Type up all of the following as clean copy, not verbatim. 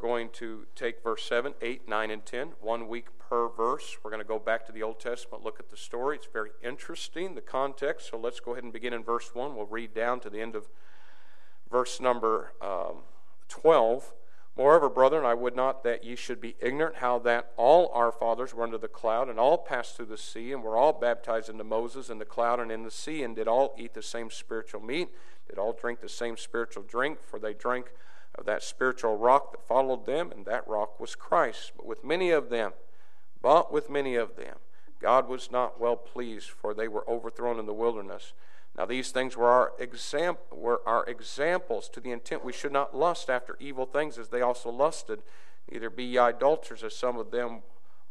going to take verse 7, 8, 9, and 10, 1 week per verse. We're going to go back to the Old Testament, look at the story. It's very interesting, the context. So let's go ahead and begin in verse 1. We'll read down to the end of verse number 12. Moreover, brethren, I would not that ye should be ignorant how that all our fathers were under the cloud, and all passed through the sea, and were all baptized into Moses in the cloud and in the sea, and did all eat the same spiritual meat, did all drink the same spiritual drink, for they drank of that spiritual rock that followed them, and that rock was Christ. But with many of them, God was not well pleased, for they were overthrown in the wilderness. Now these things were our examples, to the intent we should not lust after evil things as they also lusted. Neither be ye idolaters, as some of them,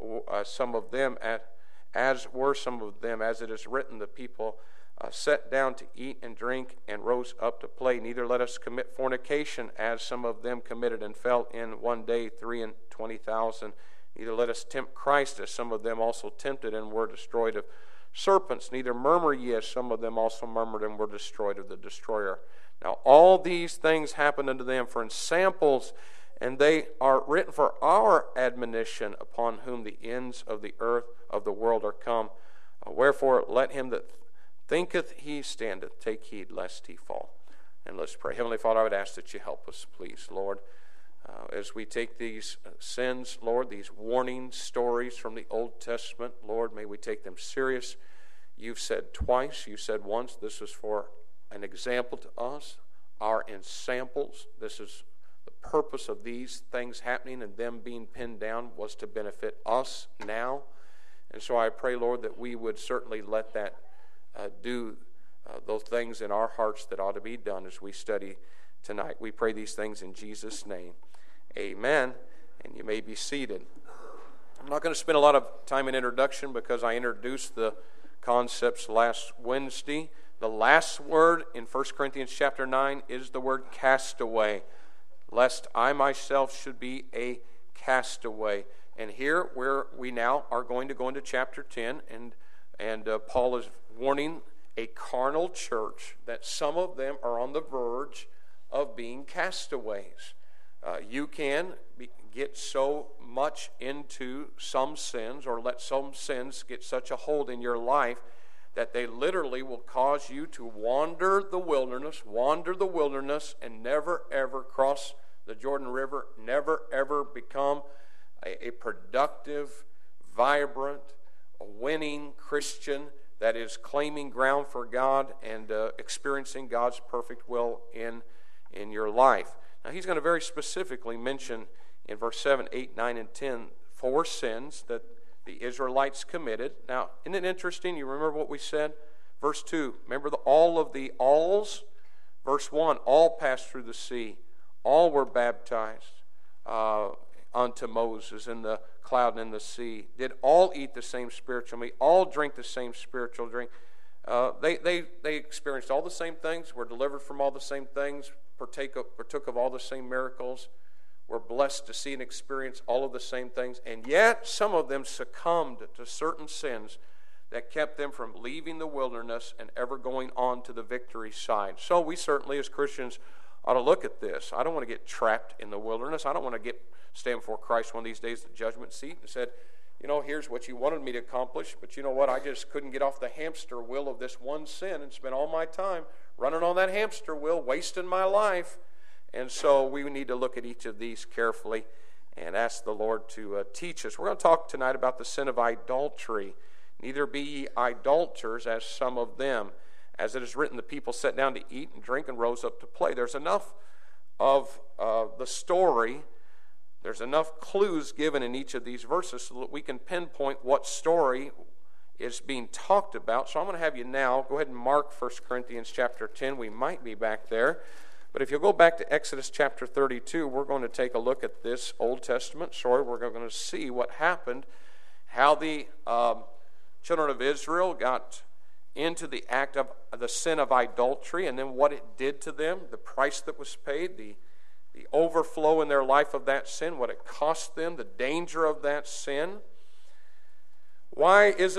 as it is written, the people sat down to eat and drink and rose up to play. Neither let us commit fornication, as some of them committed and fell in one day 23,000. Neither let us tempt Christ, as some of them also tempted and were destroyed of serpents. Neither murmur ye, as some of them also murmured and were destroyed of the destroyer. Now all these things happened unto them for ensamples, and they are written for our admonition, upon whom the ends of the earth of the world are come. Wherefore let him that thinketh he standeth take heed lest he fall. And let's pray. Heavenly Father, I would ask that you help us, please, Lord. As we take these sins, Lord, these warning stories from the Old Testament, Lord, may we take them serious. You've said twice, you said once, this is for an example to us, our ensamples. This is the purpose of these things happening and them being pinned down was to benefit us now. And so I pray, Lord, that we would certainly let that do those things in our hearts that ought to be done as we study tonight. We pray these things in Jesus' name. Amen. And you may be seated. I'm not going to spend a lot of time in introduction because I introduced the concepts last Wednesday. The last word in 1 Corinthians chapter 9 is the word castaway. Lest I myself should be a castaway. And here where we now are going to go into chapter 10, and Paul is warning a carnal church that some of them are on the verge of being castaways. You can get so much into some sins, or let some sins get such a hold in your life that they literally will cause you to wander the wilderness, and never ever cross the Jordan River, never ever become a productive, vibrant, winning Christian that is claiming ground for God and experiencing God's perfect will in your life. Now he's going to very specifically mention in verse 7, 8, 9, and 10 4 sins that the Israelites committed. Now, isn't it interesting? You remember what we said? Verse 2, remember all of the alls? Verse 1, all passed through the sea. All were baptized unto Moses in the cloud and in the sea. Did all eat the same spiritual meat? All drink the same spiritual drink. They experienced all the same things, were delivered from all the same things, partook of all the same miracles, were blessed to see and experience all of the same things, and yet some of them succumbed to certain sins that kept them from leaving the wilderness and ever going on to the victory side. So we certainly as Christians ought to look at this. I don't want to get trapped in the wilderness. I don't want to stand before Christ one of these days at the judgment seat and said, here's what you wanted me to accomplish, but you know what? I just couldn't get off the hamster wheel of this one sin and spend all my time running on that hamster wheel, wasting my life. And so we need to look at each of these carefully and ask the Lord to teach us. We're going to talk tonight about the sin of idolatry. Neither be ye idolaters, as some of them. As it is written, the people sat down to eat and drink and rose up to play. There's enough of the story. There's enough clues given in each of these verses so that we can pinpoint what story is being talked about. So I'm going to have you now go ahead and mark 1 Corinthians chapter 10. We might be back there. But if you'll go back to Exodus chapter 32, we're going to take a look at this Old Testament story. We're going to see what happened, how the children of Israel got into the act of the sin of idolatry, and then what it did to them, the price that was paid, the overflow in their life of that sin, what it cost them, the danger of that sin. Why is it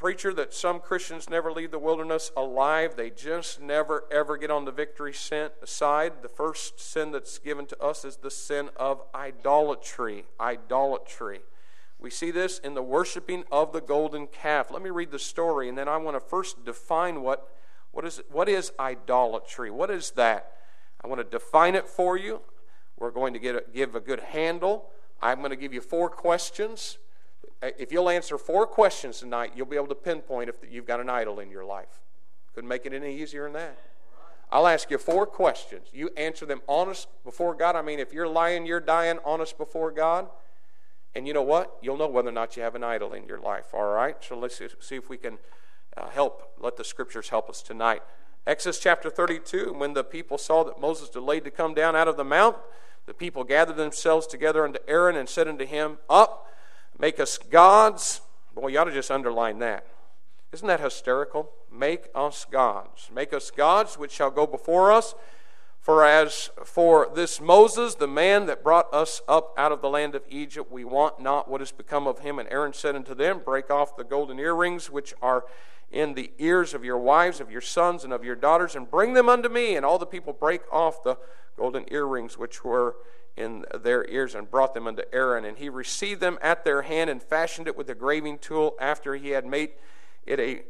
preacher, that some Christians never leave the wilderness alive. They just never, ever get on the victory side. The first sin that's given to us is the sin of idolatry. Idolatry. We see this in the worshiping of the golden calf. Let me read the story, and then I want to first define what is idolatry. What is that? I want to define it for you. We're going to give a good handle. I'm going to give you 4 questions. If you'll answer 4 questions tonight, you'll be able to pinpoint if you've got an idol in your life. Couldn't make it any easier than that. I'll ask you 4 questions. You answer them honest before God. I mean, if you're lying, you're dying, honest before God. And you know what? You'll know whether or not you have an idol in your life. All right? So let's see if we can let the Scriptures help us tonight. Exodus chapter 32, when the people saw that Moses delayed to come down out of the mount, the people gathered themselves together unto Aaron and said unto him, Up, make us gods. Boy, you ought to just underline that. Isn't that hysterical? Make us gods. Make us gods which shall go before us. For as for this Moses, the man that brought us up out of the land of Egypt, we want not what is become of him. And Aaron said unto them, Break off the golden earrings which are in the ears of your wives, of your sons, and of your daughters, and bring them unto me. And all the people brake off the golden earrings which were in their ears, and brought them unto Aaron. And he received them at their hand, and fashioned it with a graving tool, after he had made it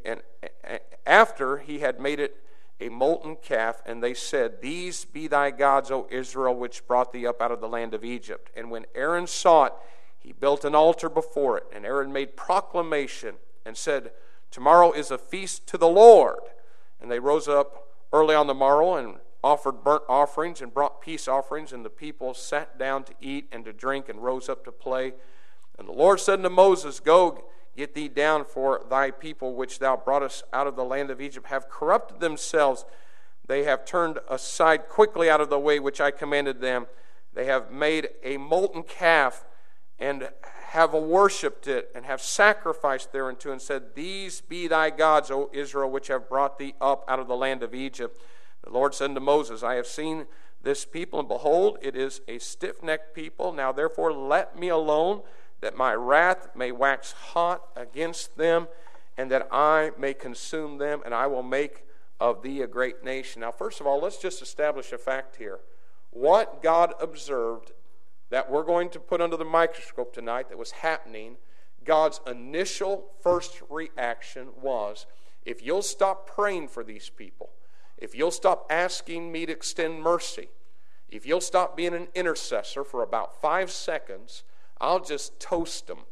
a molten calf. And they said, These be thy gods, O Israel, which brought thee up out of the land of Egypt. And when Aaron saw it, he built an altar before it. And Aaron made proclamation and said, Tomorrow is a feast to the Lord. And they rose up early on the morrow and offered burnt offerings and brought peace offerings. And the people sat down to eat and to drink and rose up to play. And the Lord said unto Moses, Go, get thee down, for thy people which thou broughtest out of the land of Egypt have corrupted themselves. They have turned aside quickly out of the way which I commanded them. They have made a molten calf and have worshipped it, and have sacrificed thereunto, and said, These be thy gods, O Israel, which have brought thee up out of the land of Egypt. The Lord said unto Moses, I have seen this people, and behold, it is a stiff-necked people. Now therefore let me alone, that my wrath may wax hot against them, and that I may consume them, and I will make of thee a great nation. Now first of all, let's just establish a fact here. What God observed that we're going to put under the microscope tonight that was happening, God's initial first reaction was, if you'll stop praying for these people, if you'll stop asking me to extend mercy, if you'll stop being an intercessor for about 5 seconds, I'll just toast them.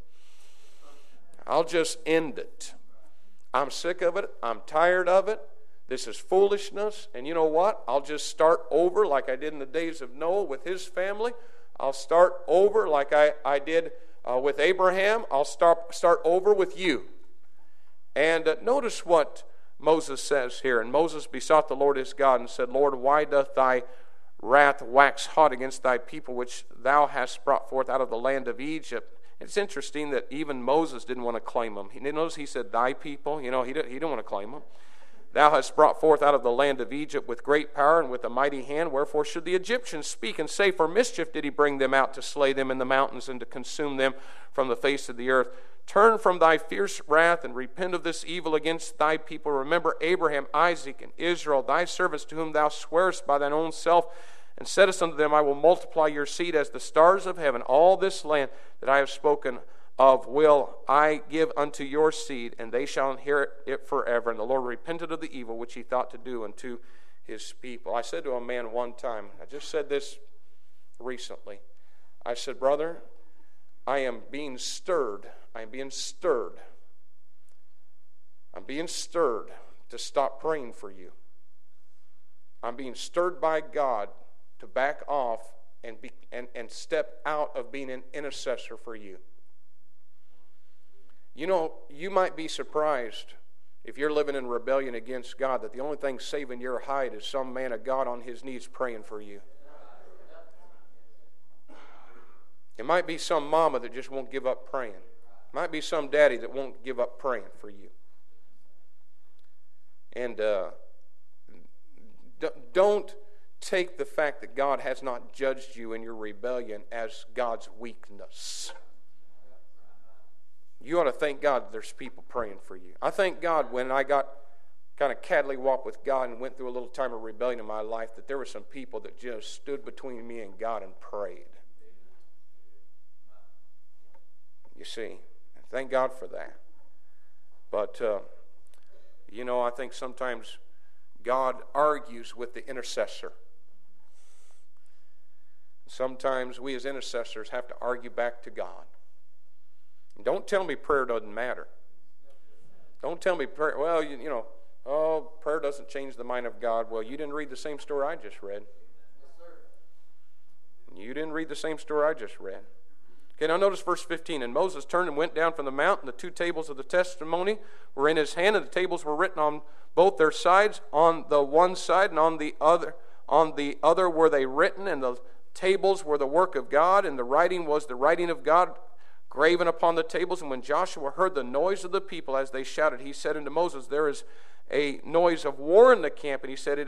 I'll just end it. I'm sick of it. I'm tired of it. This is foolishness. And you know what? I'll just start over like I did in the days of Noah with his family. I'll start over like I did with Abraham. I'll start over with you. And notice what Moses says here. And Moses besought the Lord his God and said, Lord, why doth thy wrath wax hot against thy people, which thou hast brought forth out of the land of Egypt? It's interesting that even Moses didn't want to claim them. Notice he said, thy people. He didn't want to claim them. Thou hast brought forth out of the land of Egypt with great power and with a mighty hand. Wherefore should the Egyptians speak and say, For mischief did he bring them out, to slay them in the mountains and to consume them from the face of the earth? Turn from thy fierce wrath and repent of this evil against thy people. Remember Abraham, Isaac, and Israel, thy servants, to whom thou swearest by thine own self, and saidest unto them, I will multiply your seed as the stars of heaven. All this land that I have spoken of will I give unto your seed, and they shall inherit it forever. And the Lord repented of the evil which he thought to do unto his people. I said to a man one time, I just said this recently, I said, brother, I am being stirred. I'm being stirred to stop praying for you. I'm being stirred by God to back off and step out of being an intercessor for you. You know, you might be surprised if you're living in rebellion against God that the only thing saving your hide is some man of God on his knees praying for you. It might be some mama that just won't give up praying. It might be some daddy that won't give up praying for you. And don't take the fact that God has not judged you in your rebellion as God's weakness. you ought to thank God that there's people praying for you. I thank God when I got kind of caddly walk with God and went through a little time of rebellion in my life, that there were some people that just stood between me and God and prayed. You see, and thank God for that. But, I think sometimes God argues with the intercessor. Sometimes we as intercessors have to argue back to God. And don't tell me prayer doesn't matter. Don't tell me prayer, well, prayer doesn't change the mind of God. Well, you didn't read the same story I just read. You didn't read the same story I just read. Okay, now notice verse 15. And Moses turned and went down from the mountain. The 2 tables of the testimony were in his hand, and the tables were written on both their sides. On the one side and on the other were they written, and the tables were the work of God, and the writing was the writing of God graven upon the tables. And when Joshua heard the noise of the people as they shouted, he said unto Moses, there is a noise of war in the camp. And he said,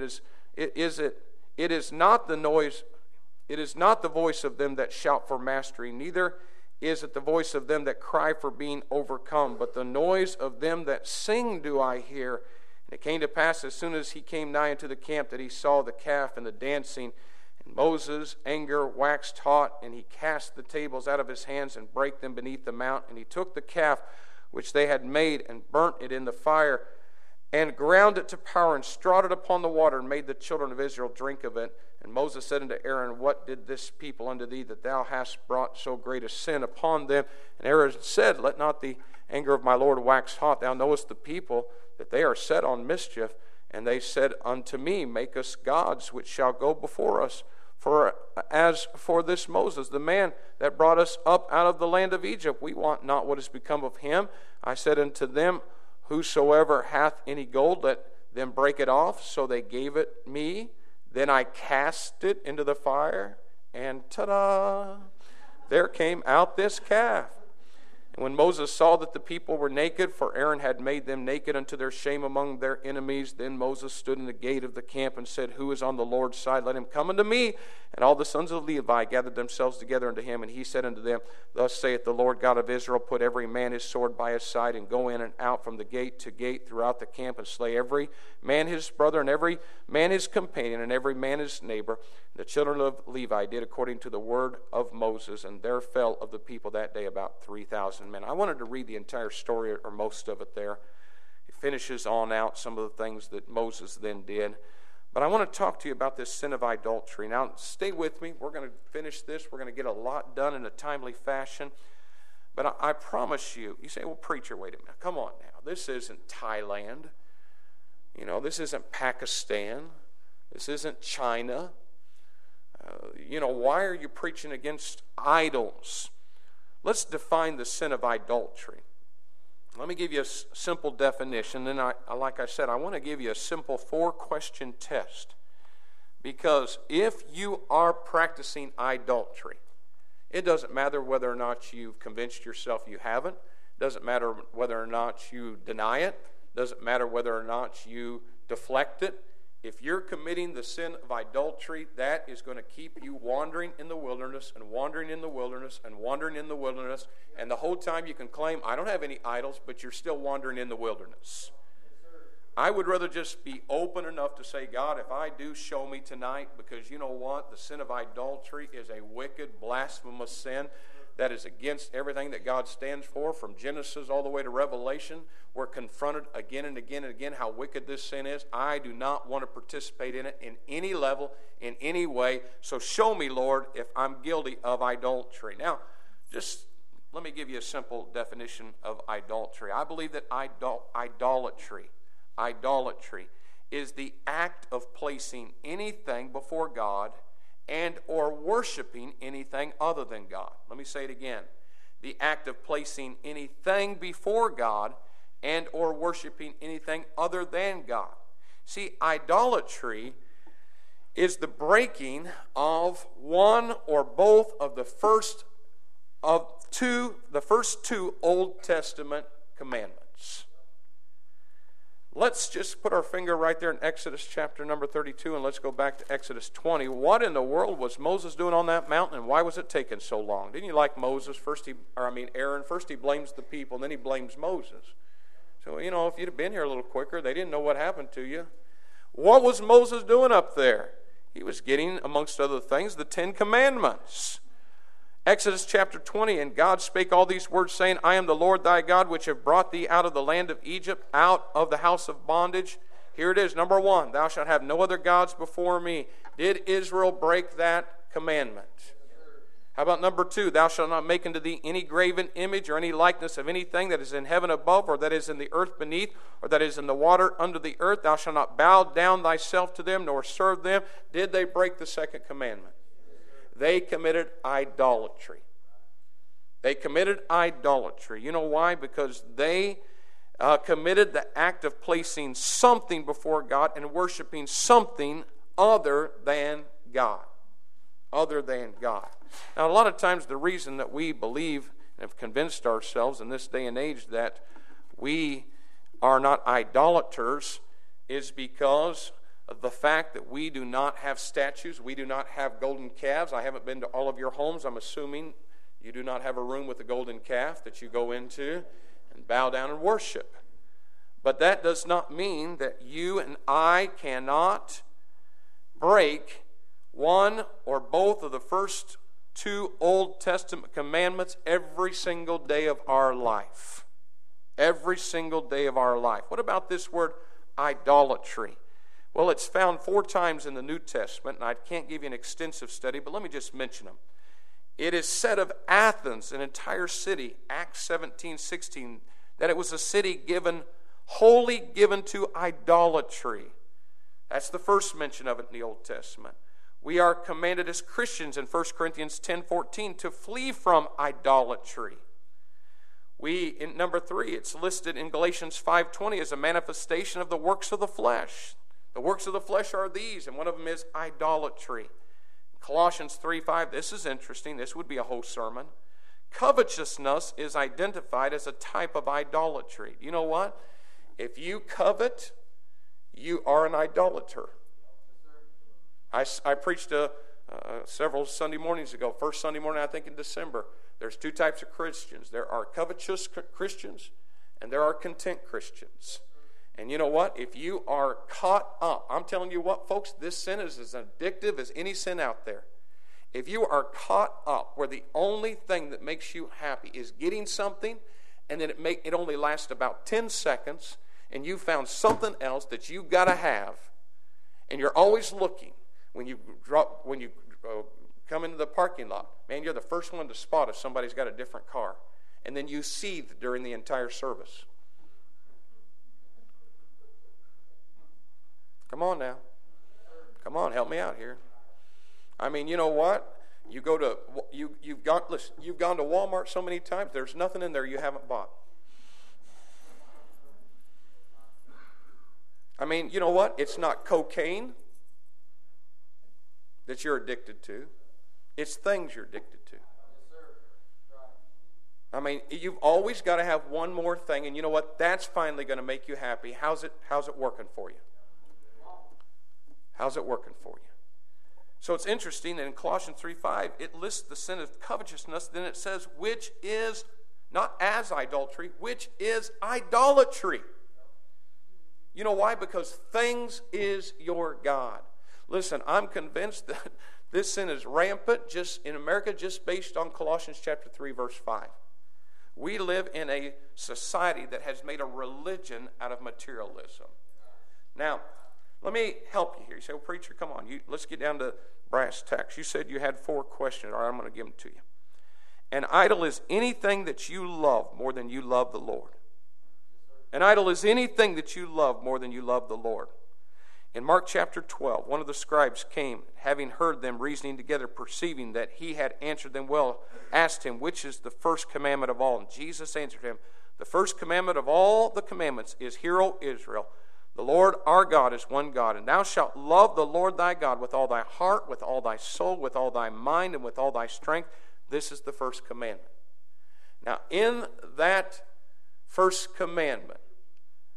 it is not the noise, it is not the voice of them that shout for mastery, neither is it the voice of them that cry for being overcome, but the noise of them that sing do I hear. And it came to pass, as soon as he came nigh unto the camp, that he saw the calf and the dancing. And Moses' anger waxed hot, and he cast the tables out of his hands and brake them beneath the mount. And he took the calf which they had made and burnt it in the fire, and ground it to powder, and strawed it upon the water, and made the children of Israel drink of it. And Moses said unto Aaron, what did this people unto thee, that thou hast brought so great a sin upon them? And Aaron said, let not the anger of my Lord wax hot. Thou knowest the people, that they are set on mischief. And they said unto me, make us gods which shall go before us. For as for this Moses, the man that brought us up out of the land of Egypt, we want not what is become of him. I said unto them, whosoever hath any gold, let them break it off. So they gave it me. Then I cast it into the fire, and ta-da! There came out this calf. And when Moses saw that the people were naked, for Aaron had made them naked unto their shame among their enemies, then Moses stood in the gate of the camp and said, who is on the Lord's side? Let him come unto me. And all the sons of Levi gathered themselves together unto him, and he said unto them, thus saith the Lord God of Israel, put every man his sword by his side, and go in and out from the gate to gate throughout the camp, and slay every man his brother, and every man his companion, and every man his neighbor. The children of Levi did according to the word of Moses, and there fell of the people that day about 3,000 men. I wanted to read the entire story, or most of it there. It finishes on out some of the things that Moses then did. But I want to talk to you about this sin of idolatry. Now, stay with me. We're going to finish this. We're going to get a lot done in a timely fashion. But I promise you, you say, well, preacher, wait a minute. Come on now. This isn't Thailand. This isn't Pakistan. This isn't China. Why are you preaching against idols? Let's define the sin of idolatry. Let me give you a simple definition. Then, like I said, I want to give you a simple 4-question test. Because if you are practicing idolatry, it doesn't matter whether or not you've convinced yourself you haven't. It doesn't matter whether or not you deny it. It doesn't matter whether or not you deflect it. If you're committing the sin of idolatry, that is going to keep you wandering in the wilderness and wandering in the wilderness and wandering in the wilderness. And the whole time you can claim, I don't have any idols, but you're still wandering in the wilderness. I would rather just be open enough to say, God, if I do, show me tonight. Because you know what? The sin of idolatry is a wicked, blasphemous sin that is against everything that God stands for. From Genesis all the way to Revelation, we're confronted again and again and again how wicked this sin is. I do not want to participate in it in any level, in any way. So show me, Lord, if I'm guilty of idolatry. Now, just let me give you a simple definition of idolatry. I believe that idolatry is the act of placing anything before God and or worshiping anything other than God. Let me say it again. The act of placing anything before God and or worshiping anything other than God. See, idolatry is the breaking of one or both of the first two Old Testament commandments. Let's just put our finger right there in Exodus chapter number 32, and let's go back to Exodus 20. What in the world was Moses doing on that mountain, and why was it taking so long? Didn't you like Moses? Aaron. First he blames the people, and then he blames Moses. So, if you'd have been here a little quicker, they didn't know what happened to you. What was Moses doing up there? He was getting, amongst other things, the 10 Commandments. Exodus chapter 20, and God spake all these words, saying, I am the Lord thy God, which have brought thee out of the land of Egypt, out of the house of bondage. Here it is, number 1, thou shalt have no other gods before me. Did Israel break that commandment? How about number 2, thou shalt not make unto thee any graven image or any likeness of anything that is in heaven above, or that is in the earth beneath, or that is in the water under the earth. Thou shalt not bow down thyself to them, nor serve them. Did they break the second commandment? They committed idolatry. They committed idolatry. You know why? Because they committed the act of placing something before God and worshiping something other than God. Other than God. Now, a lot of times the reason that we believe and have convinced ourselves in this day and age that we are not idolaters is because of the fact that we do not have statues, we do not have golden calves. I haven't been to all of your homes. I'm assuming you do not have a room with a golden calf that you go into and bow down and worship. But that does not mean that you and I cannot break one or both of the first 2 Old Testament commandments every single day of our life. Every single day of our life. What about this word idolatry? Well, it's found 4 times in the New Testament, and I can't give you an extensive study, but let me just mention them. It is said of Athens, an entire city, Acts 17:16, that it was a city wholly given to idolatry. That's the first mention of it in the Old Testament. We are commanded as Christians in 1 Corinthians 10:14 to flee from idolatry. In number 3, it's listed in Galatians 5:20 as a manifestation of the works of the flesh. The works of the flesh are these, and one of them is idolatry. Colossians 3:5, this is interesting. This would be a whole sermon. Covetousness is identified as a type of idolatry. You know what? If you covet, you are an idolater. I preached several Sunday mornings ago, first Sunday morning I think in December. There's 2 types of Christians. There are covetous Christians and there are content Christians. And you know what? If you are caught up, I'm telling you what, folks, this sin is as addictive as any sin out there. If you are caught up where the only thing that makes you happy is getting something, and then it only lasts about 10 seconds, and you found something else that you got to have, and you're always looking when you come into the parking lot, man, you're the first one to spot if somebody's got a different car, and then you seethe during the entire service. Come on now. Come on, help me out here. I mean, you know what? You've gone to Walmart so many times, there's nothing in there you haven't bought. I mean, you know what? It's not cocaine that you're addicted to. It's things you're addicted to. I mean, you've always got to have one more thing, and you know what? That's finally going to make you happy. How's it working for you? How's it working for you? So it's interesting that in Colossians 3:5, it lists the sin of covetousness. Then it says, which is, not as idolatry, which is idolatry. You know why? Because things is your God. Listen, I'm convinced that this sin is rampant just in America just based on Colossians chapter 3, verse 5. We live in a society that has made a religion out of materialism. Now, let me help you here. You say, well, preacher, come on. Let's get down to brass tacks. You said you had 4 questions. All right, I'm going to give them to you. An idol is anything that you love more than you love the Lord. An idol is anything that you love more than you love the Lord. In Mark chapter 12, one of the scribes came, having heard them reasoning together, perceiving that he had answered them well, asked him, which is the first commandment of all? And Jesus answered him, the first commandment of all the commandments is, Hear, O Israel, the Lord our God is one God, and thou shalt love the Lord thy God with all thy heart, with all thy soul, with all thy mind, and with all thy strength. This is the first commandment. Now, in that first commandment,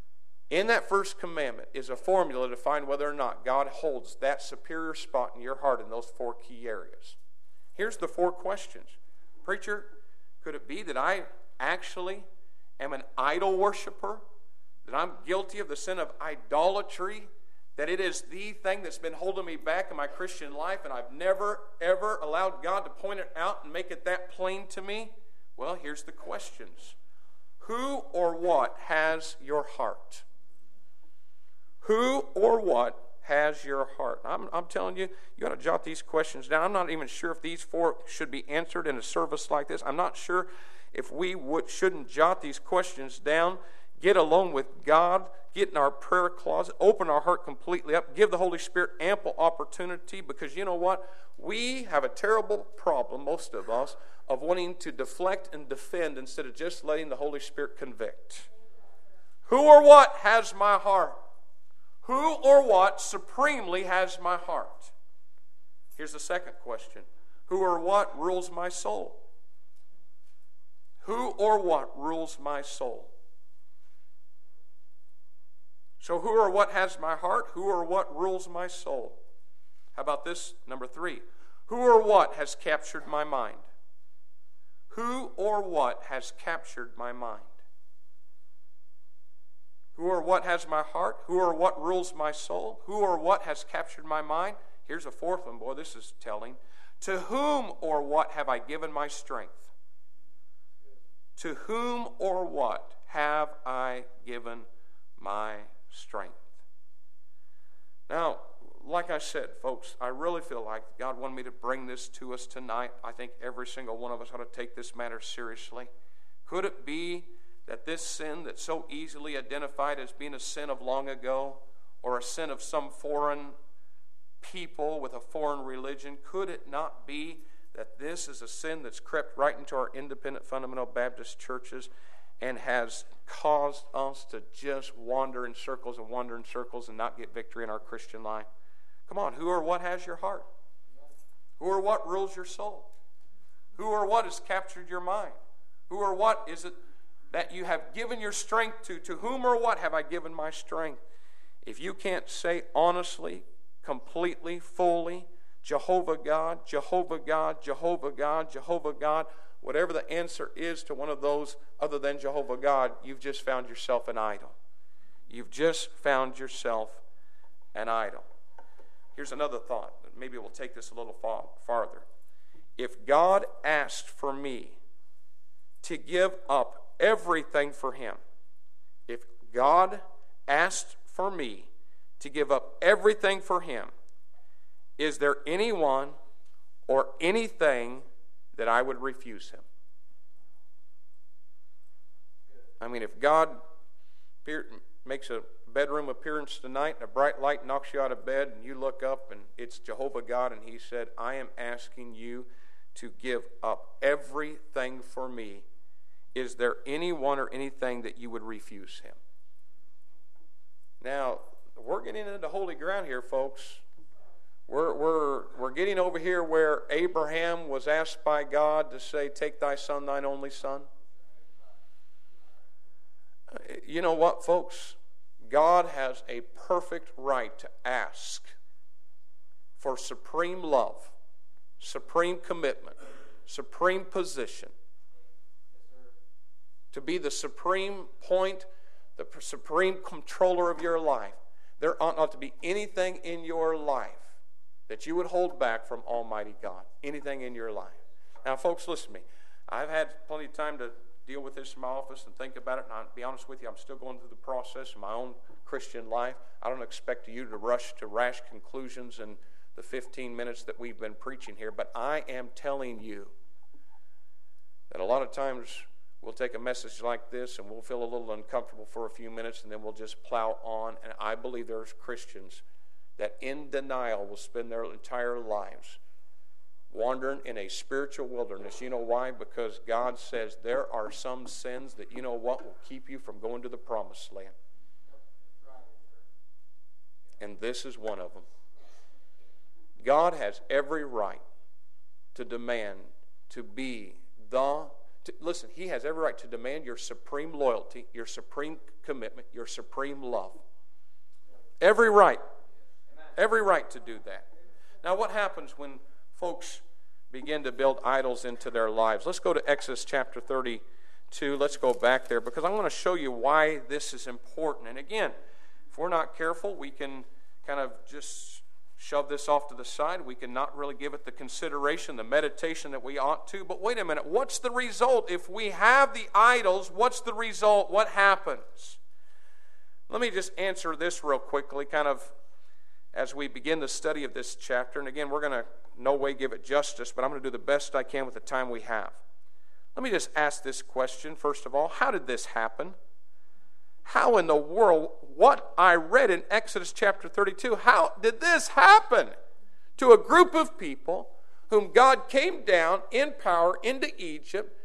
In that first commandment is a formula to find whether or not God holds that superior spot in your heart in those 4 key areas. Here's the 4 questions. Preacher, could it be that I actually am an idol worshiper? That I'm guilty of the sin of idolatry? That it is the thing that's been holding me back in my Christian life, and I've never, ever allowed God to point it out and make it that plain to me? Well, here's the questions. Who or what has your heart? Who or what has your heart? I'm telling you, you got to jot these questions down. I'm not even sure if these 4 should be answered in a service like this. I'm not sure if we shouldn't jot these questions down, get alone with God, get in our prayer closet, open our heart completely up, give the Holy Spirit ample opportunity, because you know what? We have a terrible problem, most of us, of wanting to deflect and defend instead of just letting the Holy Spirit convict. Who or what has my heart? Who or what supremely has my heart? Here's the second question. Who or what rules my soul? Who or what rules my soul? So who or what has my heart? Who or what rules my soul? How about this, number 3? Who or what has captured my mind? Who or what has captured my mind? Who or what has my heart? Who or what rules my soul? Who or what has captured my mind? Here's a 4th one. Boy, this is telling. To whom or what have I given my strength? To whom or what have I given my strength? Now, like I said, folks, I really feel like God wanted me to bring this to us tonight. I think every single one of us ought to take this matter seriously. Could it be that this sin that's so easily identified as being a sin of long ago, or a sin of some foreign people with a foreign religion, could it not be that this is a sin that's crept right into our independent fundamental Baptist churches and has caused us to just wander in circles and not get victory in our Christian life? Come on, who or what has your heart? Who or what rules your soul? Who or what has captured your mind? Who or what is it that you have given your strength to? To whom or what have I given my strength? If you can't say honestly, completely, fully, Jehovah God, Jehovah God, Jehovah God, Jehovah God, whatever the answer is to one of those other than Jehovah God, you've just found yourself an idol. You've just found yourself an idol. Here's another thought. Maybe we'll take this a little farther. If God asked for me to give up everything for Him, if God asked for me to give up everything for Him, is there anyone or anything that I would refuse Him? I mean, if God makes a bedroom appearance tonight and a bright light knocks you out of bed and you look up and it's Jehovah God and He said, I am asking you to give up everything for me, is there anyone or anything that you would refuse Him? Now, we're getting into holy ground here, folks. We're getting over here where Abraham was asked by God to say, take thy son, thine only son. You know what, folks? God has a perfect right to ask for supreme love, supreme commitment, supreme position, to be the supreme point, the supreme controller of your life. There ought not to be anything in your life that you would hold back from Almighty God. Anything in your life. Now, folks, listen to me. I've had plenty of time to deal with this in my office and think about it, and I'll be honest with you, I'm still going through the process of my own Christian life. I don't expect you to rush to rash conclusions in the 15 minutes that we've been preaching here, but I am telling you that a lot of times we'll take a message like this and we'll feel a little uncomfortable for a few minutes and then we'll just plow on, and I believe there's Christians that in denial will spend their entire lives wandering in a spiritual wilderness. You know why? Because God says there are some sins that, you know what, will keep you from going to the promised land. And this is one of them. God has every right to demand to be Listen, he has every right to demand your supreme loyalty, your supreme commitment, your supreme love. Every right. Every right to do that. Now, what happens when folks begin to build idols into their lives? Let's go to Exodus chapter 32. Let's go back there because I want to show you why this is important. And again, if we're not careful, we can kind of just shove this off to the side. We can not really give it the consideration, the meditation that we ought to. But wait a minute, what's the result? If we have the idols, what's the result? What happens? Let me just answer this real quickly, kind of as we begin the study of this chapter. And again, we're going to no way give it justice, but I'm going to do the best I can with the time we have. Let me just ask this question, first of all. How did this happen? How in the world, what I read in Exodus chapter 32, how did this happen to a group of people whom God came down in power into Egypt,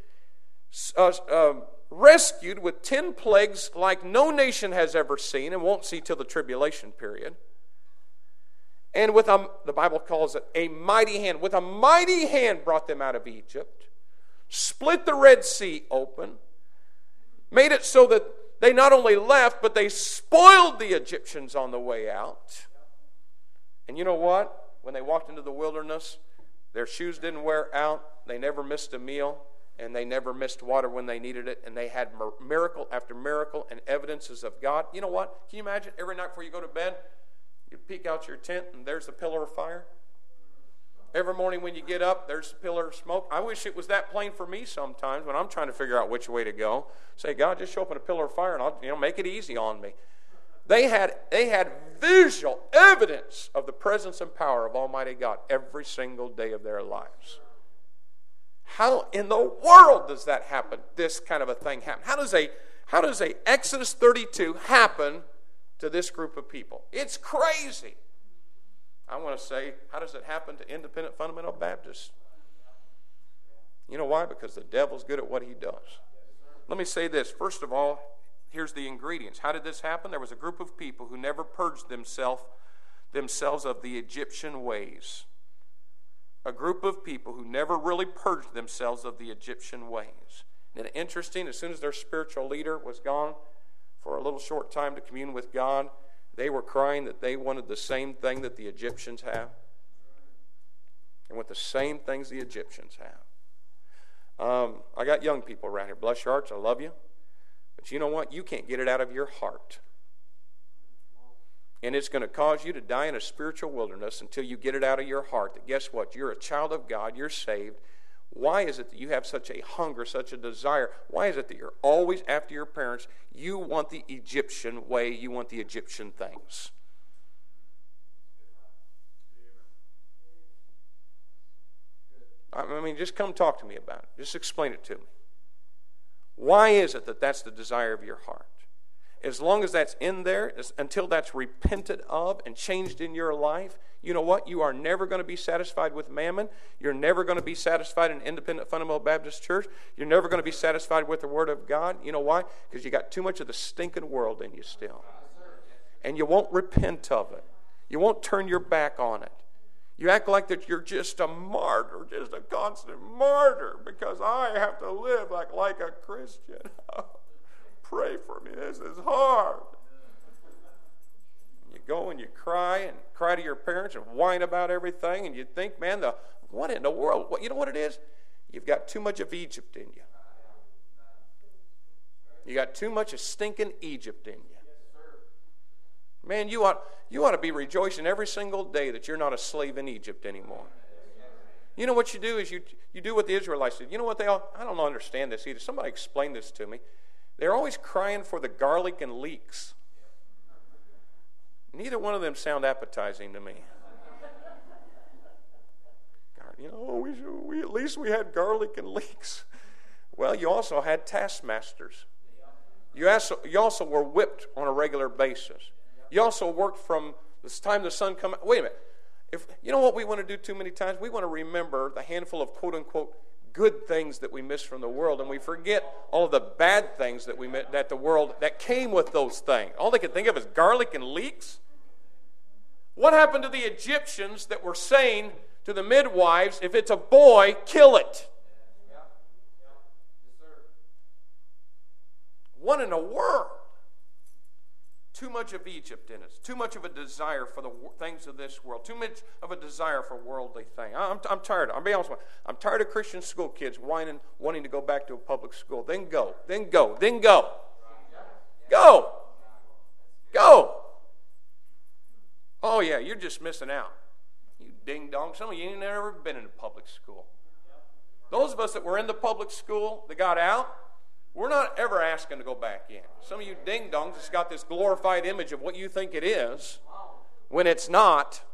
rescued with 10 plagues like no nation has ever seen and won't see till the tribulation period, and with the Bible calls it a mighty hand, with a mighty hand brought them out of Egypt, split the Red Sea open, made it so that they not only left, but they spoiled the Egyptians on the way out. And you know what? When they walked into the wilderness, their shoes didn't wear out, they never missed a meal, and they never missed water when they needed it, and they had miracle after miracle and evidences of God. You know what? Can you imagine every night before you go to bed, you peek out your tent and there's the pillar of fire? Every morning when you get up, there's a pillar of smoke. I wish it was that plain for me sometimes when I'm trying to figure out which way to go. Say, God, just show up in a pillar of fire and I'll make it easy on me. They had visual evidence of the presence and power of Almighty God every single day of their lives. How in the world does that happen? This kind of a thing happen? How does a Exodus 32 happen to this group of people? It's crazy. I want to say, how does it happen to independent fundamental Baptists? You know why? Because the devil's good at what he does. Let me say this. First of all, here's the ingredients. How did this happen? There was a group of people who never purged themselves of the Egyptian ways. A group of people who never really purged themselves of the Egyptian ways. And interesting, as soon as their spiritual leader was gone for a little short time to commune with God, they were crying that they wanted the same thing that the Egyptians have. They want the same things the Egyptians have. I got young people around here. Bless your hearts, I love you. But you know what? You can't get it out of your heart. And it's going to cause you to die in a spiritual wilderness until you get it out of your heart that guess what? You're a child of God. You're saved. Why is it that you have such a hunger, such a desire? Why is it that you're always after your parents? You want the Egyptian way. You want the Egyptian things. I mean, just come talk to me about it. Just explain it to me. Why is it that that's the desire of your heart? As long as that's in there, until that's repented of and changed in your life, you know what? You are never going to be satisfied with mammon. You're never going to be satisfied in an independent fundamental Baptist church. You're never going to be satisfied with the Word of God. You know why? Because you got too much of the stinking world in you still. And you won't repent of it. You won't turn your back on it. You act like that you're just a martyr, just a constant martyr, because I have to live like a Christian. Pray for me. This is hard. You go and you cry to your parents and whine about everything, and you think, man, what in the world? You know what it is? You've got too much of Egypt in you. You got too much of stinking Egypt in you. Man, you ought to be rejoicing every single day that you're not a slave in Egypt anymore. You know what you do is you do what the Israelites did. You know what I don't understand this either. Somebody explain this to me. They're always crying for the garlic and leeks. Neither one of them sound appetizing to me. You know, we at least we had garlic and leeks. Well, you also had taskmasters. You also were whipped on a regular basis. You also worked from this time the sun come out. Wait a minute. If you know what we want to do too many times? We want to remember the handful of quote-unquote good things that we miss from the world, and we forget all of the bad things that we met that the world that came with those things. All they could think of is garlic and leeks. What happened to the Egyptians that were saying to the midwives, if it's a boy, kill it? What in the world? Too much of Egypt in us. Too much of a desire for the things of this world. Too much of a desire for worldly things. I'm tired. I'll be honest with you. I'm tired of Christian school kids whining, wanting to go back to a public school. Then go. Then go. Then go. Go. Go. Oh, yeah, you're just missing out. You ding-dong. Some of you ain't never been in a public school. Those of us that were in the public school that got out, we're not ever asking to go back in. Some of you ding-dongs just got this glorified image of what you think it is when it's not.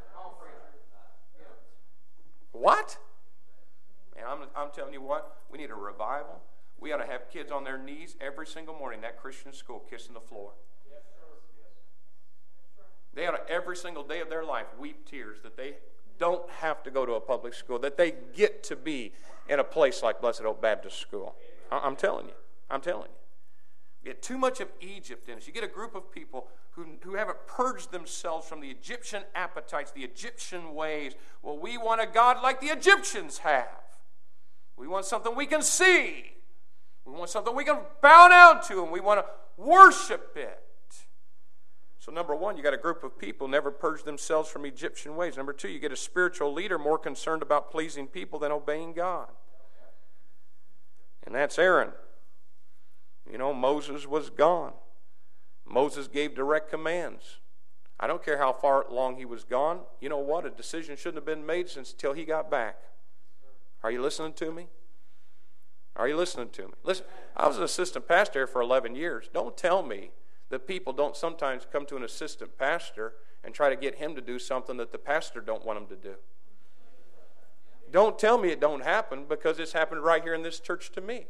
What? Man, I'm telling you what, we need a revival. We ought to have kids on their knees every single morning in that Christian school kissing the floor. They ought to every single day of their life weep tears that they don't have to go to a public school, that they get to be in a place like Blessed Hope Baptist School. I'm telling you. I'm telling you. You get too much of Egypt in us. You get a group of people who haven't purged themselves from the Egyptian appetites, the Egyptian ways. Well, we want a God like the Egyptians have. We want something we can see. We want something we can bow down to, and we want to worship it. So number one, you got a group of people never purge themselves from Egyptian ways. Number two, you get a spiritual leader more concerned about pleasing people than obeying God. And that's Aaron. You know, Moses was gone. Moses gave direct commands. I don't care how far long he was gone. You know what? A decision shouldn't have been made until he got back. Are you listening to me? Are you listening to me? Listen, I was an assistant pastor here for 11 years. Don't tell me that people don't sometimes come to an assistant pastor and try to get him to do something that the pastor don't want him to do. Don't tell me it don't happen, because it's happened right here in this church to me.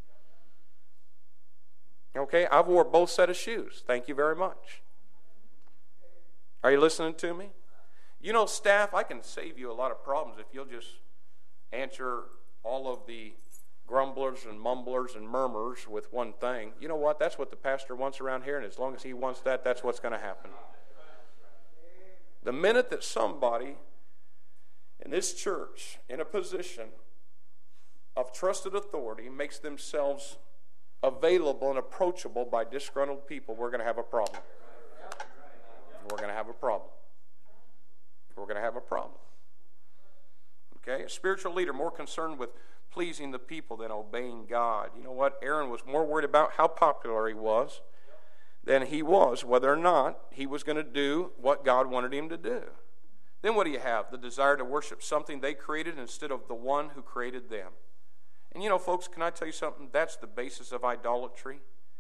Okay, I've wore both set of shoes. Thank you very much. Are you listening to me? You know, staff, I can save you a lot of problems if you'll just answer all of the grumblers and mumblers and murmurers with one thing. You know what? That's what the pastor wants around here, and as long as he wants that, that's what's going to happen. The minute that somebody in this church in a position of trusted authority makes themselves available and approachable by disgruntled people, we're going to have a problem. We're going to have a problem. We're going to have a problem. Okay? A spiritual leader more concerned with pleasing the people than obeying God. You know what? Aaron was more worried about how popular he was than he was whether or not he was going to do what God wanted him to do. Then what do you have? The desire to worship something they created instead of the one who created them. And you know, folks, can I tell you something? That's the basis of idolatry.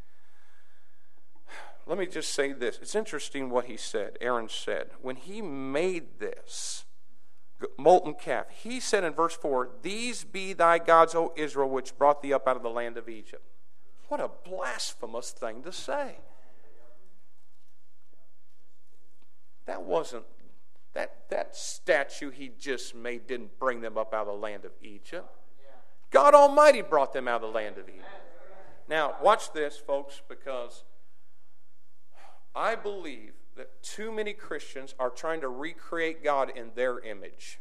Let me just say this. It's interesting what he said, Aaron said. When he made this molten calf, he said in verse 4, "These be thy gods, O Israel, which brought thee up out of the land of Egypt." What a blasphemous thing to say. That wasn't, that statue he just made didn't bring them up out of the land of Egypt. God Almighty brought them out of the land of Egypt. Now, watch this, folks, because I believe that too many Christians are trying to recreate God in their image.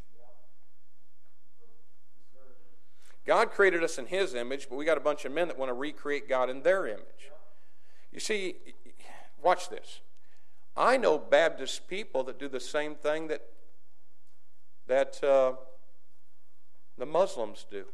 God created us in His image, but we got a bunch of men that want to recreate God in their image. You see, watch this. I know Baptist people that do the same thing that the Muslims do.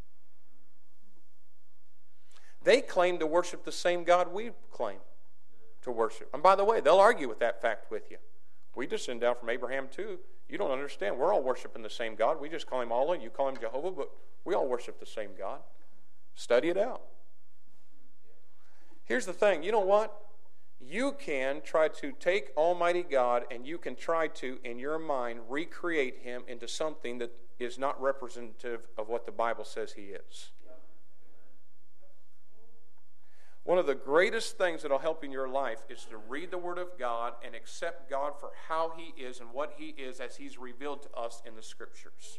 They claim to worship the same God we claim to worship. And by the way, they'll argue with that fact with you. We descend down from Abraham too. You don't understand. We're all worshiping the same God. We just call Him Allah, you call Him Jehovah, but we all worship the same God. Study it out. Here's the thing. You know what? You can try to take Almighty God and you can try to, in your mind, recreate Him into something that is not representative of what the Bible says He is. One of the greatest things that will help in your life is to read the Word of God and accept God for how He is and what He is as He's revealed to us in the Scriptures.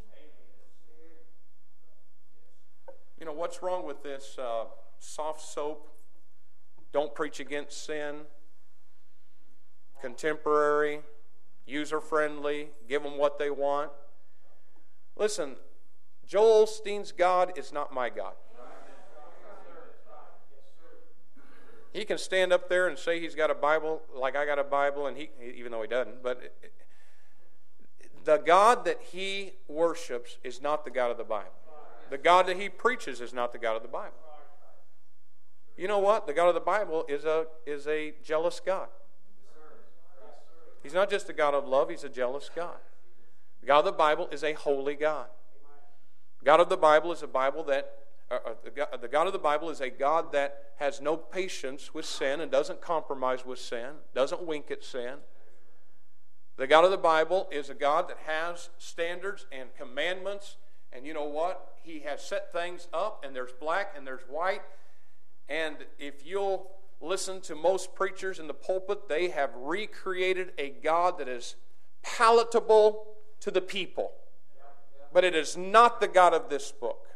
You know, what's wrong with this soft soap, don't preach against sin, contemporary, user-friendly, give them what they want? Listen, Joel Osteen's God is not my God. He can stand up there and say he's got a Bible like I got a Bible, and even though he doesn't. But the God that he worships is not the God of the Bible. The God that he preaches is not the God of the Bible. You know what? The God of the Bible is a jealous God. He's not just a God of love, he's a jealous God. The God of the Bible is a holy God. The God of the Bible is a Bible that the God of the Bible is a God that has no patience with sin and doesn't compromise with sin, doesn't wink at sin. The God of the Bible is a God that has standards and commandments, and you know what? He has set things up, and there's black and there's white, and if you'll listen to most preachers in the pulpit, they have recreated a God that is palatable to the people. But it is not the God of this book.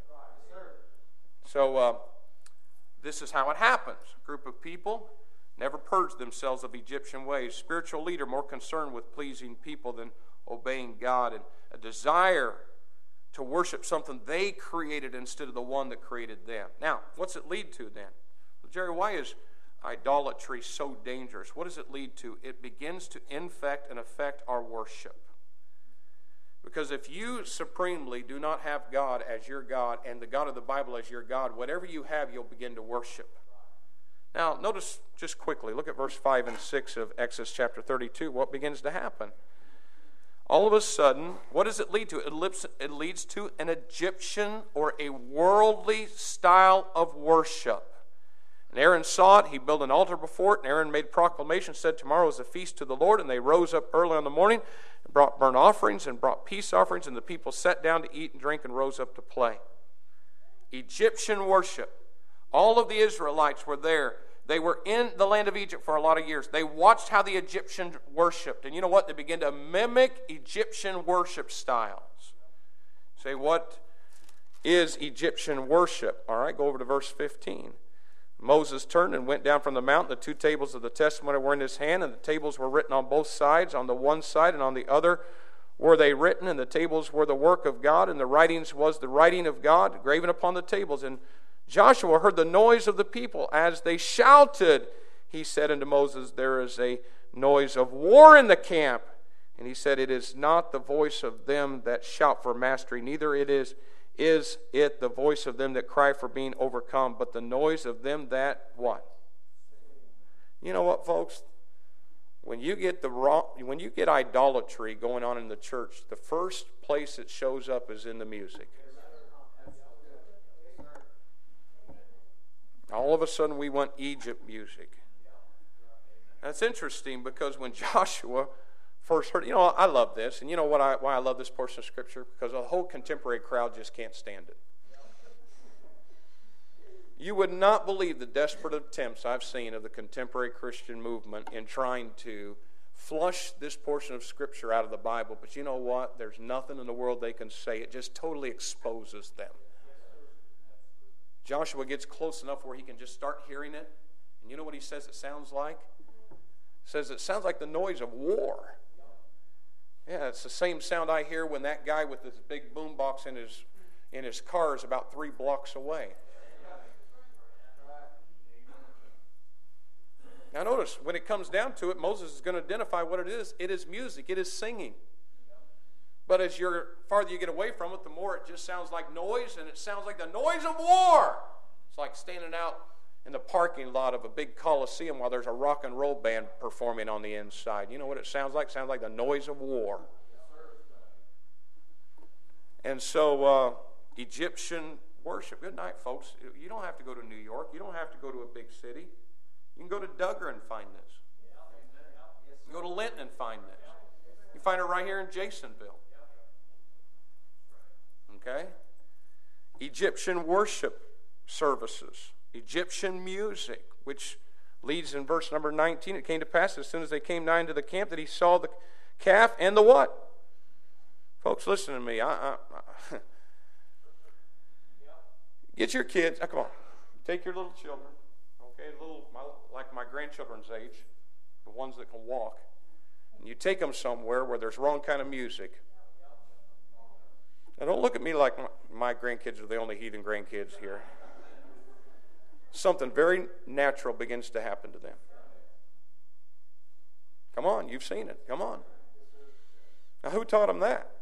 So this is how it happens. A group of people never purged themselves of Egyptian ways. Spiritual leader more concerned with pleasing people than obeying God, and a desire to worship something they created instead of the one that created them. Now, what's it lead to then? Well, Jerry, why is idolatry so dangerous? What does it lead to? It begins to infect and affect our worship. Because if you supremely do not have God as your God and the God of the Bible as your God, whatever you have, you'll begin to worship. Now, notice just quickly, look at verse 5 and 6 of Exodus chapter 32. What begins to happen? All of a sudden, what does it lead to? It leads to an Egyptian or a worldly style of worship. And Aaron saw it. He built an altar before it. And Aaron made proclamation, said, "Tomorrow is a feast to the Lord." And they rose up early in the morning and brought burnt offerings and brought peace offerings. And the people sat down to eat and drink and rose up to play. Egyptian worship. All of the Israelites were there. They were in the land of Egypt for a lot of years. They watched how the Egyptians worshipped. And you know what? They began to mimic Egyptian worship styles. Say, what is Egyptian worship? All right, go over to verse 15. Moses turned and went down from the mountain. The 2 tables of the testimony were in his hand, and the tables were written on both sides. On the one side and on the other were they written, and the tables were the work of God, and the writings was the writing of God, graven upon the tables. And Joshua heard the noise of the people as they shouted. He said unto Moses, "There is a noise of war in the camp." And he said, "It is not the voice of them that shout for mastery, neither is it the voice of them that cry for being overcome, but the noise of them that" what? You know what, folks? When you get idolatry going on in the church, the first place it shows up is in the music. All of a sudden we want Egypt music. That's interesting because when Joshua first heard, I love this, and you know why I love this portion of Scripture? Because the whole contemporary crowd just can't stand it. You would not believe the desperate attempts I've seen of the contemporary Christian movement in trying to flush this portion of Scripture out of the Bible, but you know what? There's nothing in the world they can say. It just totally exposes them. Joshua gets close enough where he can just start hearing it, and you know what he says it sounds like? He says it sounds like the noise of war. Yeah, it's the same sound I hear when that guy with this big boombox in his car is about 3 blocks away. Now notice, when it comes down to it, Moses is going to identify what it is. It is music. It is singing. But as farther you get away from it, the more it just sounds like noise, and it sounds like the noise of war. It's like standing out in the parking lot of a big coliseum while there's a rock and roll band performing on the inside. You know what it sounds like? It sounds like the noise of war. And so Egyptian worship. Good night, folks. You don't have to go to New York. You don't have to go to a big city. You can go to Duggar and find this. You can go to Linton and find this. You find it right here in Jasonville. Okay? Egyptian worship services. Egyptian music, which leads in verse number 19. It came to pass as soon as they came nigh into the camp that he saw the calf and the what? Folks, listen to me. Get your kids. Come on. Take your little children. Okay, like my grandchildren's age, the ones that can walk. And you take them somewhere where there's wrong kind of music. Now, don't look at me like my grandkids are the only heathen grandkids here. something very natural begins to happen to them. Come on, you've seen it. Come on. Now, who taught them that?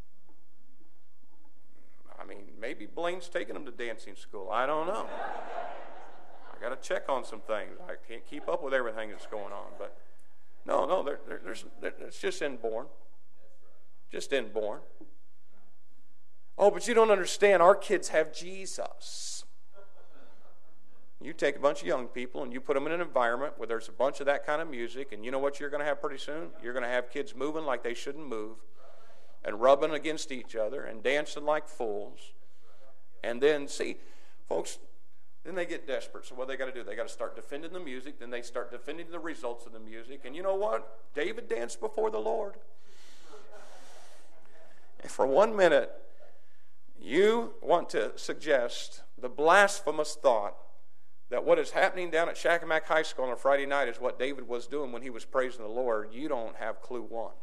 I mean, maybe Blaine's taking them to dancing school. I don't know. I got to check on some things. I can't keep up with everything that's going on. But no, it's just inborn. Just inborn. Oh, but you don't understand. Our kids have Jesus. You take a bunch of young people and you put them in an environment where there's a bunch of that kind of music, and you know what you're going to have pretty soon? You're going to have kids moving like they shouldn't move, and rubbing against each other, and dancing like fools. And then, see, folks, then they get desperate. So what they got to do? They got to start defending the music. Then they start defending the results of the music. And you know what? David danced before the Lord. And for 1 minute, you want to suggest the blasphemous thought that what is happening down at Shakamak High School on a Friday night is what David was doing when he was praising the Lord. You don't have clue one.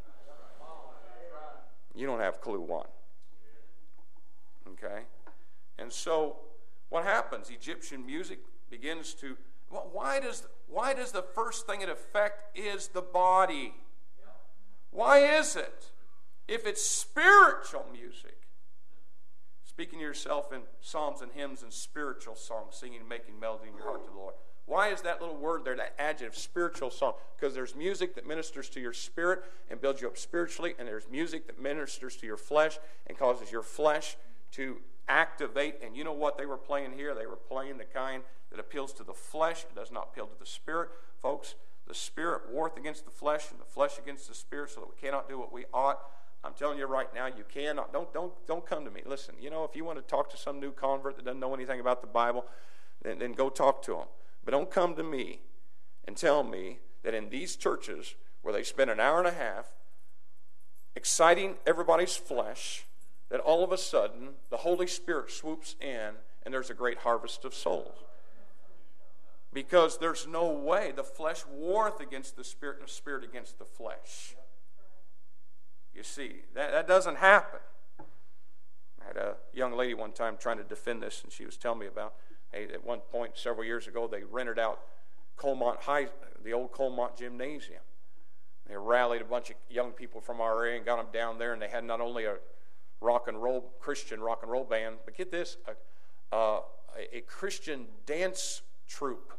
You don't have clue one. Okay? And so, what happens? Egyptian music begins to... Well, why does the first thing it affect is the body? Why is it? If it's spiritual music, speaking to yourself in psalms and hymns and spiritual songs, singing and making melody in your heart to the Lord. Why is that little word there, that adjective, spiritual song? Because there's music that ministers to your spirit and builds you up spiritually, and there's music that ministers to your flesh and causes your flesh to activate. And you know what they were playing here? They were playing the kind that appeals to the flesh. It does not appeal to the spirit. Folks, the spirit warreth against the flesh and the flesh against the spirit, so that we cannot do what we ought. I'm telling you right now, you cannot. Don't come to me. Listen, you know, if you want to talk to some new convert that doesn't know anything about the Bible, then go talk to them. But don't come to me and tell me that in these churches where they spend an hour and a half exciting everybody's flesh, that all of a sudden the Holy Spirit swoops in and there's a great harvest of souls. Because there's no way. The flesh warreth against the spirit and the spirit against the flesh. You see, that doesn't happen. I had a young lady one time trying to defend this, and she was telling me about, at one point several years ago, they rented out Colmont High, the old Colmont Gymnasium. They rallied a bunch of young people from our area and got them down there, and they had not only a Christian rock and roll band, but get this, a Christian dance troupe.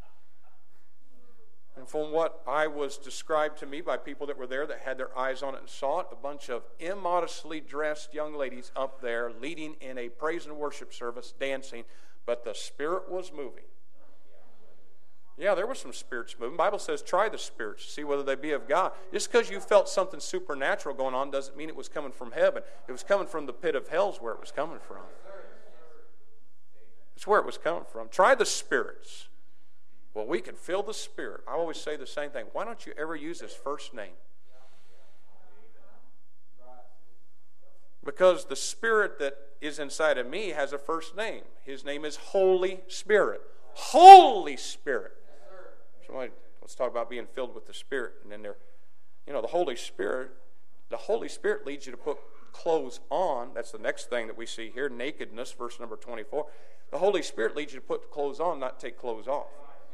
And from what I was described to me by people that were there that had their eyes on it and saw it, a bunch of immodestly dressed young ladies up there leading in a praise and worship service, dancing, but the Spirit was moving. Yeah, there were some spirits moving. The Bible says, try the spirits, see whether they be of God. Just because you felt something supernatural going on doesn't mean it was coming from heaven. It was coming from the pit of hell's where it was coming from. It's where it was coming from. Try the spirits. Well, we can feel the Spirit. I always say the same thing. Why don't you ever use his first name? Because the Spirit that is inside of me has a first name. His name is Holy Spirit. Holy Spirit. So let's talk about being filled with the Spirit. And then the Holy Spirit leads you to put clothes on. That's the next thing that we see here. Nakedness, verse number 24. The Holy Spirit leads you to put clothes on, not take clothes off.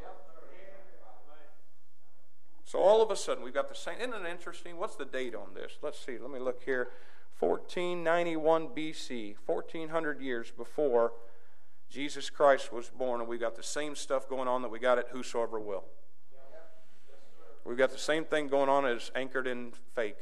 So all of a sudden, we've got the same. Isn't it interesting? What's the date on this? Let's see. Let me look here. 1491 BC, 1,400 years before Jesus Christ was born, and we've got the same stuff going on that we got at Whosoever Will. We've got the same thing going on as Anchored in Fake.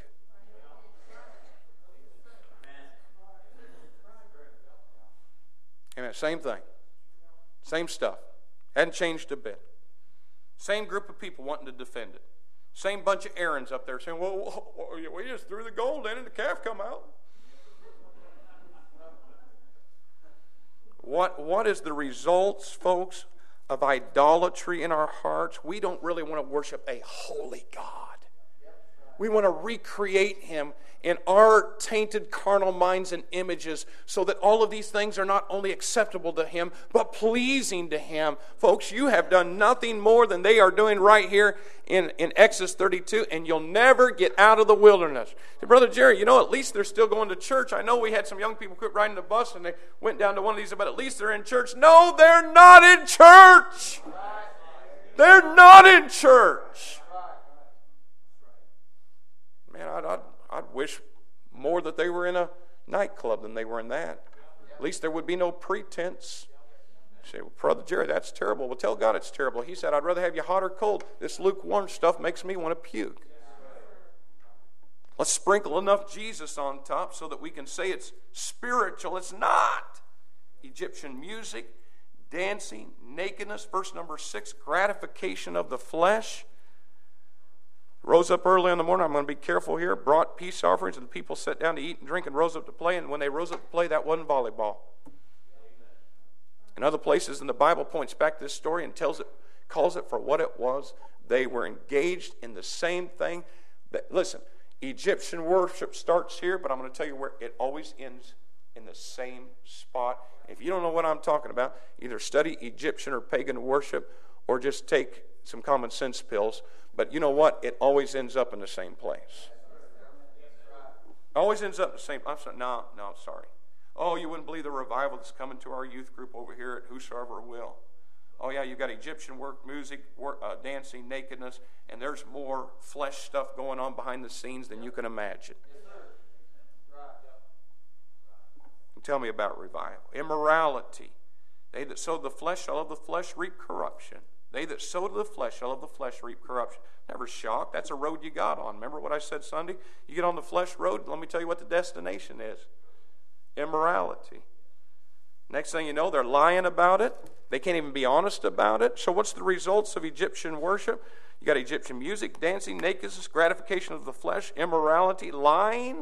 Amen. Same thing. Same stuff. Hadn't changed a bit. Same group of people wanting to defend it. Same bunch of errands up there saying, well, we just threw the gold in and the calf come out. What is the results, folks, of idolatry in our hearts? We don't really want to worship a holy God. We want to recreate him in our tainted carnal minds and images so that all of these things are not only acceptable to him, but pleasing to him. Folks, you have done nothing more than they are doing right here in Exodus 32, and you'll never get out of the wilderness. Say, Brother Jerry, at least they're still going to church. I know we had some young people quit riding the bus and they went down to one of these, but at least they're in church. No, they're not in church. They're not in church. Man, I'd wish more that they were in a nightclub than they were in that. At least there would be no pretense. You say, well, Brother Jerry, that's terrible. Well, tell God it's terrible. He said, I'd rather have you hot or cold. This lukewarm stuff makes me want to puke. Let's sprinkle enough Jesus on top so that we can say it's spiritual. It's not. Egyptian music, dancing, nakedness. Verse number 6, gratification of the flesh. Rose up early in the morning, I'm going to be careful here, brought peace offerings, and the people sat down to eat and drink and rose up to play. And when they rose up to play, that wasn't volleyball. In other places in the Bible points back to this story and calls it for what it was. They were engaged in the same thing. Listen, Egyptian worship starts here, but I'm going to tell you where it always ends in the same spot. If you don't know what I'm talking about, either study Egyptian or pagan worship or just take some common sense pills. But you know what? It always ends up in the same place. Always ends up in the same. I'm sorry. No, sorry. Oh, you wouldn't believe the revival that's coming to our youth group over here at Whosoever Will. Oh yeah, you've got Egyptian music, dancing, nakedness, and there's more flesh stuff going on behind the scenes than you can imagine. Tell me about revival. Immorality. They that sow the flesh shall of the flesh reap corruption. They that sow to the flesh shall of the flesh reap corruption. Never shocked. That's a road you got on. Remember what I said Sunday? You get on the flesh road, let me tell you what the destination is. Immorality. Next thing you know, they're lying about it. They can't even be honest about it. So what's the results of Egyptian worship? You got Egyptian music, dancing, nakedness, gratification of the flesh, immorality, lying.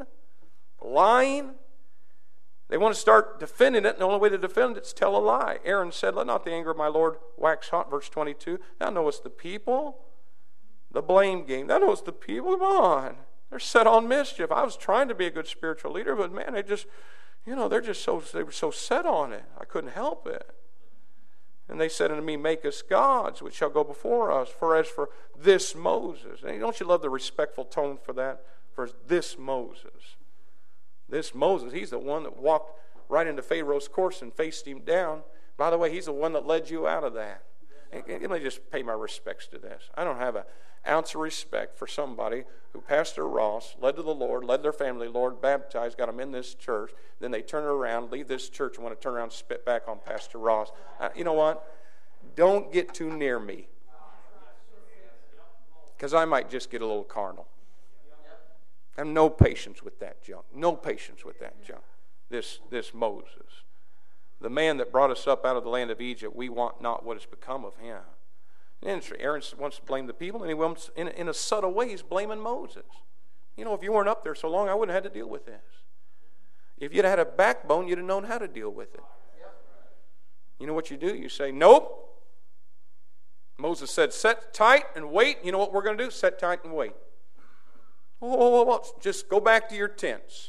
They want to start defending it, and the only way to defend it is tell a lie. Aaron said, let not the anger of my Lord wax hot, verse 22. Now know it's the people. The blame game. Now know it's the people. Come on. They're set on mischief. I was trying to be a good spiritual leader, but man, they were so set on it. I couldn't help it. And they said unto me, make us gods, which shall go before us. For as for this Moses. And don't you love the respectful tone for that? For this Moses. This Moses, he's the one that walked right into Pharaoh's course and faced him down. By the way, he's the one that led you out of that. And let me just pay my respects to this. I don't have an ounce of respect for somebody who Pastor Ross led to the Lord, led their family, Lord, baptized, got them in this church. Then they turn around, leave this church, and want to turn around and spit back on Pastor Ross. You know what? Don't get too near me. Because I might just get a little carnal. I have no patience with that junk. No patience with that junk. This Moses. The man that brought us up out of the land of Egypt, we want not what has become of him. And Aaron wants to blame the people, and he wants, in a subtle way, he's blaming Moses. If you weren't up there so long, I wouldn't have had to deal with this. If you'd had a backbone, you'd have known how to deal with it. You know what you do? You say, nope. Moses said, set tight and wait. You know what we're going to do? Set tight and wait. Whoa. Just go back to your tents.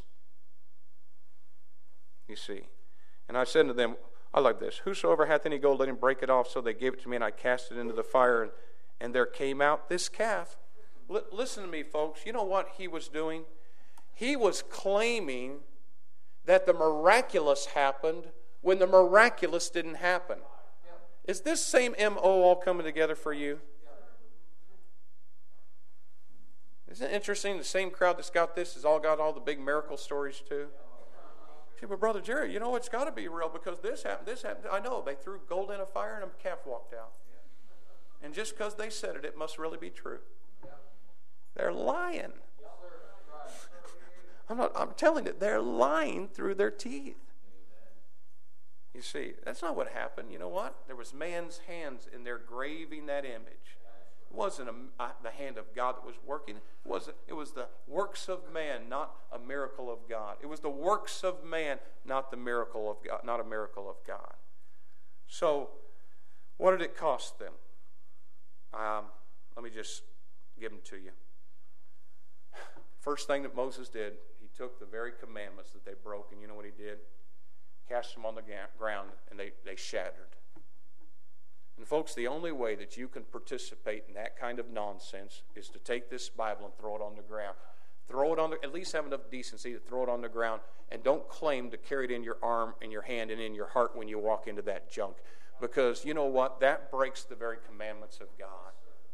You see. And I said to them, I like this. Whosoever hath any gold, let him break it off. So they gave it to me, and I cast it into the fire, and there came out this calf. Listen to me, folks. You know what he was doing? He was claiming that the miraculous happened when the miraculous didn't happen. Is this same M.O. all coming together for you? Isn't it interesting? The same crowd that's got this has all got all the big miracle stories too. Say, but Brother Jerry, it's got to be real because this happened. I know. They threw gold in a fire and a calf walked out. And just because they said it, it must really be true. They're lying. I'm telling you, they're lying through their teeth. You see, that's not what happened. You know what? There was man's hands in there graving that image. It wasn't the hand of God that was working. It was the works of man, not a miracle of God. It was the works of man, not the miracle of God, not a miracle of God. So, what did it cost them? Let me just give them to you. first thing that Moses did, he took the very commandments that they broke, and you know what he did? Cast them on the ground, and they shattered. And folks, the only way that you can participate in that kind of nonsense is to take this Bible and throw it on the ground. Throw it on at least have enough decency to throw it on the ground, and don't claim to carry it in your arm, in your hand, and in your heart when you walk into that junk. Because you know what? That breaks the very commandments of God.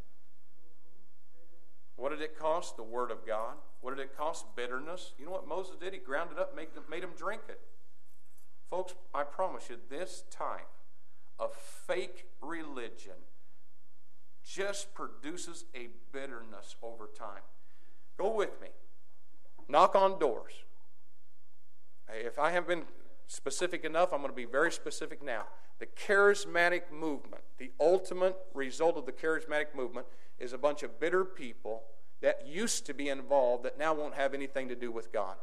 What did it cost? The Word of God. What did it cost? Bitterness. You know what Moses did? He ground it up, made them drink it. Folks, I promise you, this type of fake religion just produces a bitterness over time. Go with me. Knock on doors. If I haven't been specific enough, I'm going to be very specific now. The charismatic movement, the ultimate result of the charismatic movement is a bunch of bitter people that used to be involved that now won't have anything to do with God.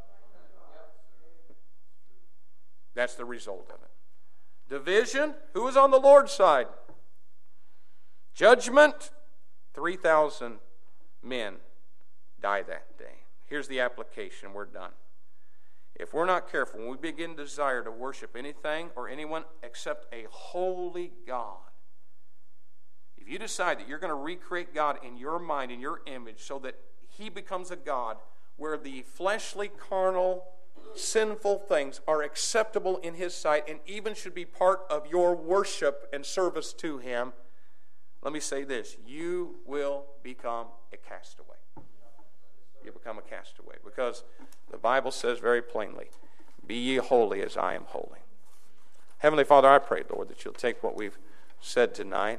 That's the result of it. Division, who was on the Lord's side? Judgment, 3,000 men die that day. Here's the application. We're done. If we're not careful, when we begin to desire to worship anything or anyone except a holy God, if you decide that you're going to recreate God in your mind, in your image, so that He becomes a God where the fleshly, carnal, sinful things are acceptable in His sight and even should be part of your worship and service to Him, let me say this: you will become a castaway. You become a castaway, because the Bible says very plainly, "Be ye holy as I am holy." Heavenly Father, I pray, Lord, that You'll take what we've said tonight.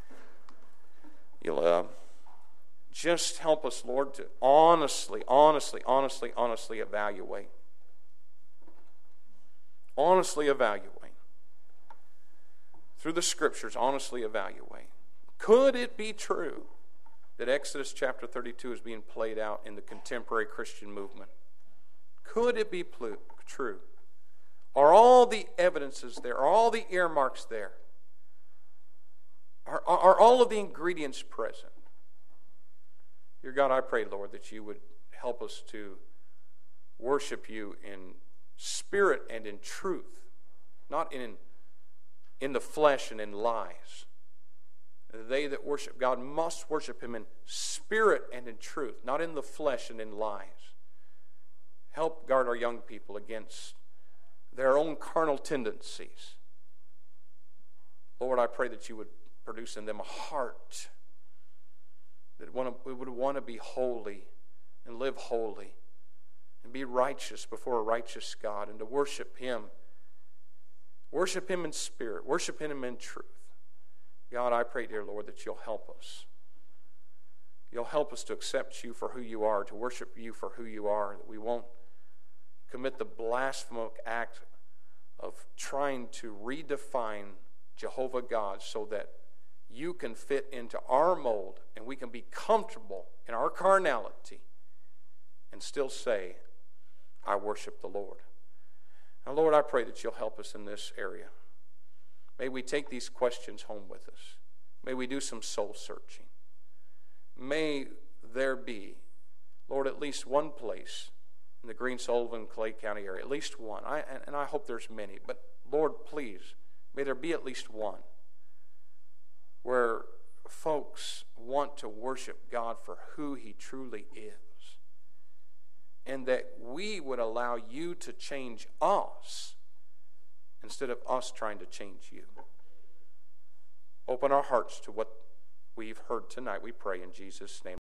You'll just help us, Lord, to honestly evaluate. Honestly evaluate. Through the Scriptures, honestly evaluate. Could it be true that Exodus chapter 32 is being played out in the contemporary Christian movement? Could it be true? Are all the evidences there? Are all the earmarks there? Are all of the ingredients present? Dear God, I pray, Lord, that You would help us to worship You in spirit and in truth, not in the flesh and in lies. They that worship God must worship Him in spirit and in truth, not in the flesh and in lies. Help guard our young people against their own carnal tendencies. Lord, I pray that You would produce in them a heart that would want to be holy and live holy and be righteous before a righteous God, and to worship Him. Worship Him in spirit. Worship Him in truth. God, I pray, dear Lord, that You'll help us. You'll help us to accept You for who You are, to worship You for who You are, that we won't commit the blasphemous act of trying to redefine Jehovah God so that You can fit into our mold and we can be comfortable in our carnality and still say, I worship the Lord. Now, Lord, I pray that You'll help us in this area. May we take these questions home with us. May we do some soul searching. May there be, Lord, at least one place in the Green Sullivan, Clay County area, at least one. And I hope there's many, but Lord, please, may there be at least one where folks want to worship God for who He truly is. And that we would allow You to change us instead of us trying to change You. Open our hearts to what we've heard tonight, we pray in Jesus' name.